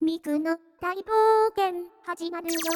ミクの大冒険始まるよ。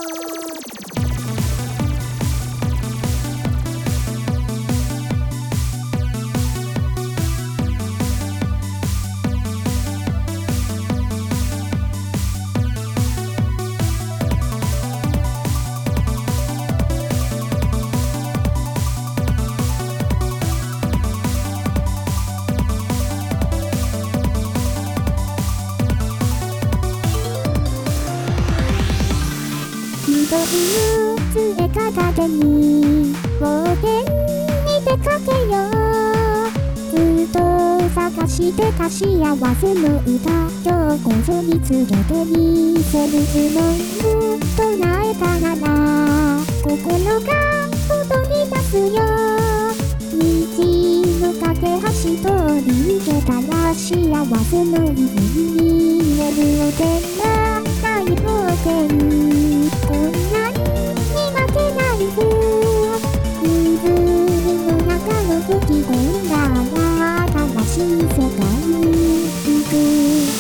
緑の杖片手に冒険に出かけよう。ずっと探してた幸せの歌、今日こそ見つけてみせる。呪文を唱えたなら心が踊り出すよ。道の架け橋通り抜けたら幸せの泉に見える。おてんな大冒険、こんなに負けないぞ。湖の中の吹き込んだ新しい世界に行く。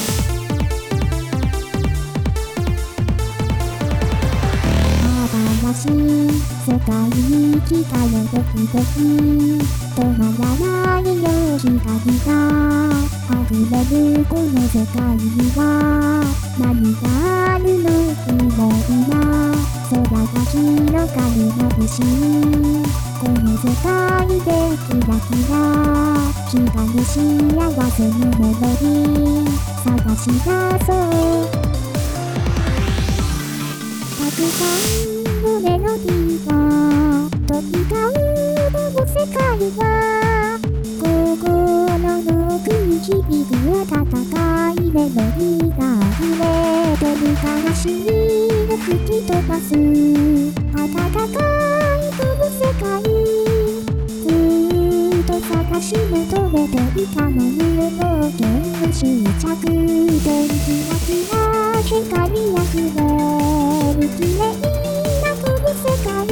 新しい世界に来たよドキドキ、止まらないよ光が溢れるこの世界には何があるの。綺麗な空が広がる眩しいこの世界でキラキラ光る幸せのメロディー探し出そう。たくさんのメロディーが飛び交う世界は心の奥に響く温かいメロディーが溢れてる。悲しみを吹き飛ばす温かいこの世界、ずっと探し求めていたのに冒険の終着点。キラキラ光あふれる綺麗なこの世界、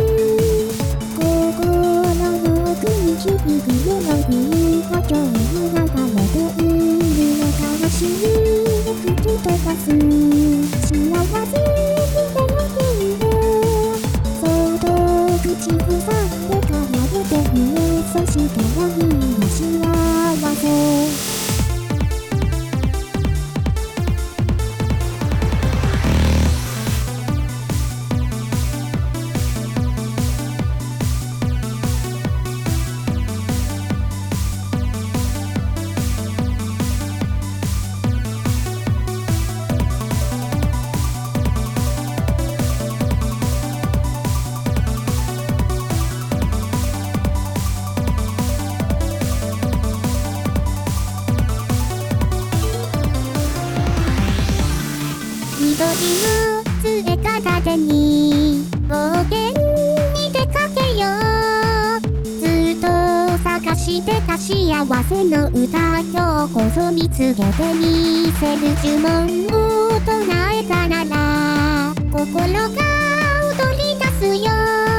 心の奥に響くメロディーが今日流れている。悲しみを吹き飛ばす幸せにメロディーをそっと口ずさんで奏でてみる。そして闇の幸せ。緑の杖片手に冒険に出かけよう。ずっと探してた幸せの歌、今日こそ見つけてみせる。呪文を唱えたなら心が踊り出すよ。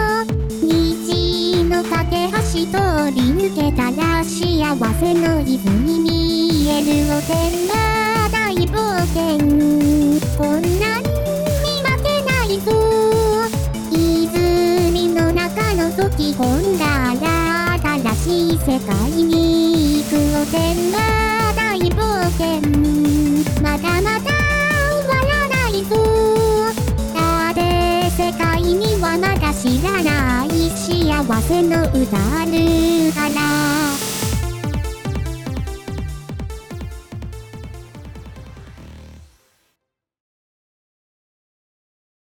道の架け橋通り抜けたら幸せの泉に見える。おてんな大冒険、こんなに負けないぞ。泉の中の解き込んだら新しい世界に行く。おてんな大冒険、まだまだ終わらないぞ。だって世界にはまだ知らない幸せの歌あるから。